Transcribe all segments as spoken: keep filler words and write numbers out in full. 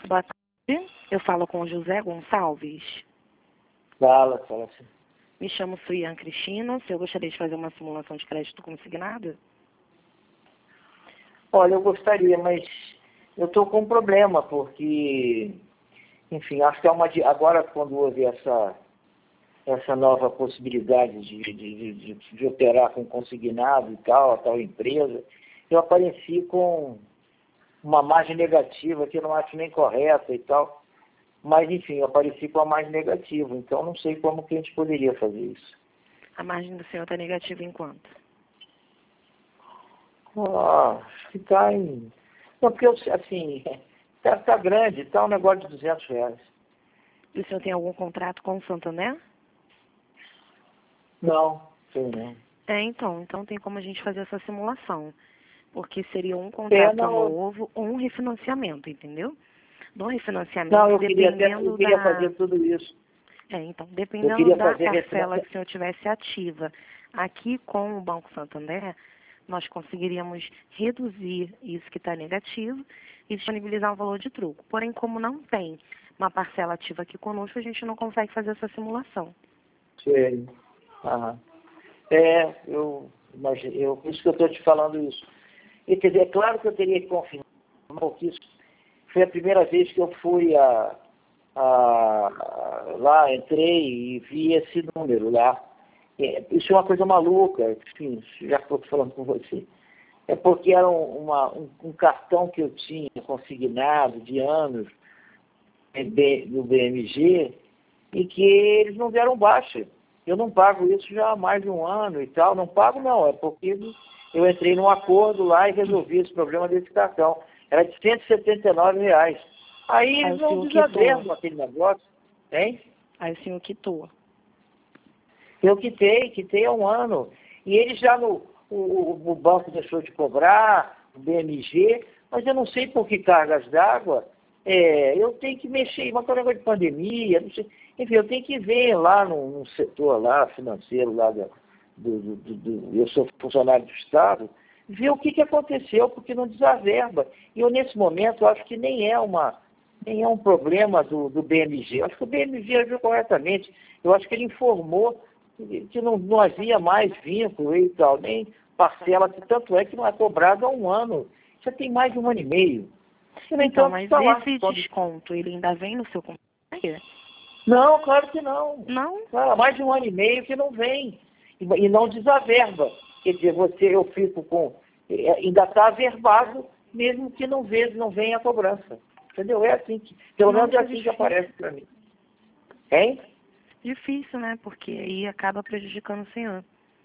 Boa tarde. Eu falo com o José Gonçalves. Fala, fala assim. Me chamo Suian Cristina. Se eu gostaria de fazer uma simulação de crédito consignado? Olha, eu gostaria, mas eu estou com um problema, porque, enfim, acho que é uma, agora quando houve essa, essa nova possibilidade de, de, de, de, de operar com consignado e tal, a tal empresa, eu apareci com uma margem negativa que eu não acho nem correta e tal. Mas, enfim, eu apareci com a margem negativa, então não sei como que a gente poderia fazer isso. A margem do senhor está negativa em quanto? Ah, acho que está em... Não, porque, eu, assim, está tá grande, está um negócio de duzentos reais. E o senhor tem algum contrato com o Santander? Não, sei não. É, então, então tem como a gente fazer essa simulação. Porque seria um contrato É, não, novo ou um refinanciamento, entendeu? Do refinanciamento, não eu queria, até, dependendo eu queria da... fazer tudo isso. É, então, Eu dependendo queria da fazer parcela refinanciamento. que o senhor tivesse ativa aqui com o Banco Santander, nós conseguiríamos reduzir isso que está negativo e disponibilizar um valor de truco. Porém, como não tem uma parcela ativa aqui conosco, a gente não consegue fazer essa simulação. Sei. Aham. É, eu imagino, eu, por isso que eu estou te falando isso. E, quer dizer, é claro que eu teria que confirmar que isso foi a primeira vez que eu fui a, a, lá, entrei e vi esse número lá. É, isso é uma coisa maluca, enfim, já estou falando com você. É porque era um, uma, um, um cartão que eu tinha consignado de anos no B M G e que eles não deram baixa. Eu não pago isso já há mais de um ano e tal. Não pago não, é porque eu entrei num acordo lá e resolvi esse problema desse cartão. Era de cento e setenta e nove reais. Aí Aí eles o não senhor desaveram quitou. aquele negócio, hein? Aí o senhor quitou. Eu quitei, quitei há um ano. E eles já no... O, o banco deixou de cobrar, o B M G, mas eu não sei por que cargas d'água. É, eu tenho que mexer, mas com o negócio de pandemia, não sei. Enfim, eu tenho que ver lá no, no setor lá, financeiro, lá do, do, do, do, eu sou funcionário do Estado, ver o que, que aconteceu, porque não desaverba. E eu, nesse momento, acho que nem é, uma, nem é um problema do, do B M G. Eu acho que o B M G agiu corretamente. Eu acho que ele informou que não, não havia mais vínculo e tal, nem parcela, tanto é que não é cobrado há um ano. Já tem mais de um ano e meio. Então, então mas tá lá, esse quando... desconto, ele ainda vem no seu computador? Não, claro que não. Não? Há mais de um ano e meio que não vem. E, e não desaverba. Quer dizer, você, eu fico com... Ainda está averbado, mesmo que não, veja, não venha a cobrança. Entendeu? É assim que... Pelo Nossa, menos é assim difícil. que aparece para mim. Hein? Difícil, né? Porque aí acaba prejudicando o senhor.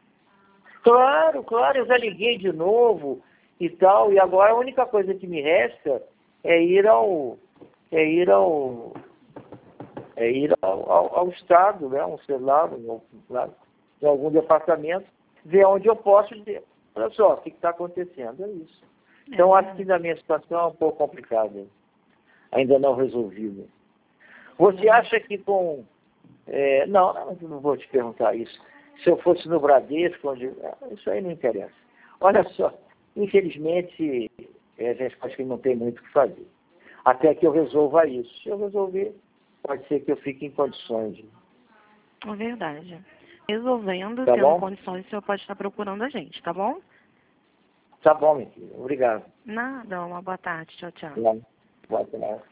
Claro, claro. Eu já liguei de novo e tal. E agora a única coisa que me resta é ir ao... É ir ao... É ir ao, ao, ao Estado, né? Um celular, um, lá, em algum departamento, ver onde eu posso dizer. Olha só, o que está acontecendo? É isso. Então, É. acho que na minha situação é um pouco complicada. Ainda não resolvida. Você acha que com... É, não, não, não vou te perguntar isso. Se eu fosse no Bradesco, onde, isso aí não interessa. Olha só, infelizmente, é, a gente acho que não tem muito o que fazer. Até que eu resolva isso. Se eu resolver, pode ser que eu fique em condições de... É verdade. Resolvendo, Tá tendo bom? condições, o senhor pode estar procurando a gente, tá bom? Tá bom, minha filha. Obrigado. Nada, uma boa tarde. Tchau, tchau. Boa tarde.